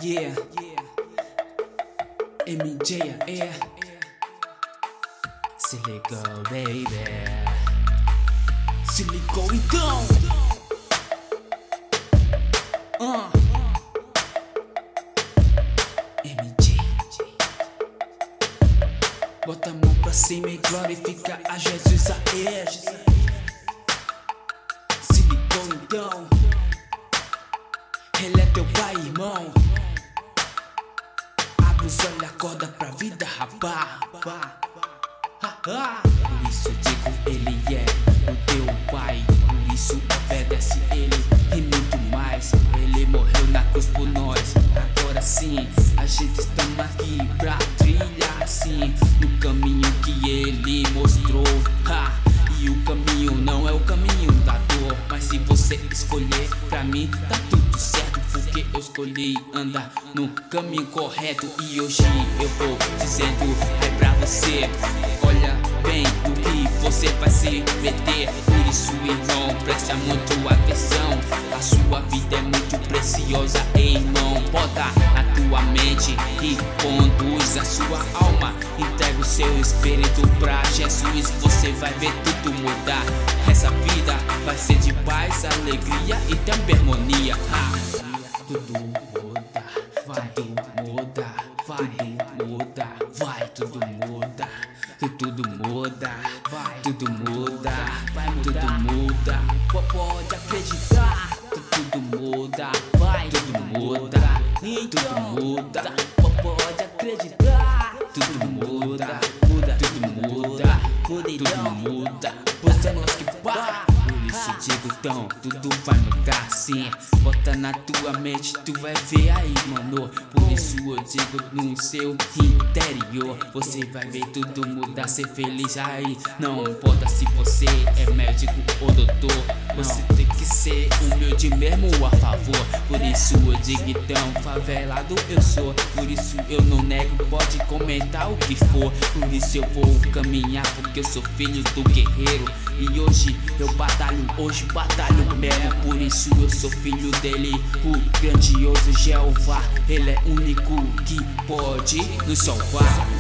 Yeah, MJ, yeah. Se ligou, baby. Se ligou então. MJ. Bota a mão pra cima e glorifica a Jesus, aê. Se ligou então. Ele é teu pai, irmão. Abre os olhos, acorda pra vida, rapá. Por isso eu digo, ele é o teu pai. Por isso obedece ele e muito mais. Ele morreu na cruz por nós. Agora sim, a gente estamos aqui pra trilhar assim no caminho que ele mostrou. E o caminho não é o caminho da dor, mas se você escolher, pra mim tá tudo certo, porque eu escolhi andar no caminho correto. E hoje eu vou dizendo pra você: olha bem o que você vai se meter. Por isso, irmão, presta muito atenção. A sua vida é muito preciosa, irmão. Bota na tua mente e conduz a sua alma. Entrega o seu espírito pra Jesus, você vai ver tudo mudar. Essa vida vai ser de paz, alegria e também harmonia. Tudo muda, vai, tudo muda, vai, tudo muda, vai, tudo muda, tudo muda, vai, tudo muda, vai mudar, tudo muda, pode acreditar. Tudo muda, vai, tudo muda, tudo muda, pode acreditar. Tudo muda, muda, tudo muda, tudo muda, pois é nós que faz. Por isso digo então, tudo vai mudar sim. Bota na tua mente, tu vai ver aí, mano. Por isso eu digo, no seu interior você vai ver tudo mudar, ser feliz aí. Não importa se você é médico ou doutor, você tem que ser humilde mesmo a favor. Por isso eu digo então, favelado eu sou. Por isso eu não nego, pode comentar o que for. Por isso eu vou caminhar, porque eu sou filho do guerreiro. E hoje eu batalho, hoje batalho mesmo. Por isso eu sou filho dele, o grandioso Jeová. Ele é o único que pode nos salvar.